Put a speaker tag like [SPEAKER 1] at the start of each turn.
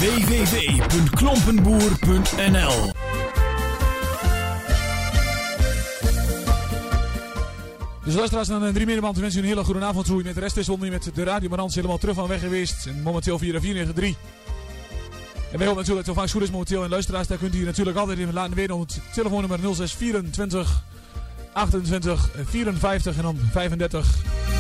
[SPEAKER 1] www.klompenboer.nl. Dus luisteraars, aan 3 Meerman, we wensen u een hele goede avond. Hoe je met de rest is, onder met de radiobalans helemaal terug van weg geweest. En momenteel via de 493. En wij hopen natuurlijk dat het zo goed is momenteel. En luisteraars, daar kunt u natuurlijk altijd even laten weten op het telefoonnummer 0624 28 54 en dan 35.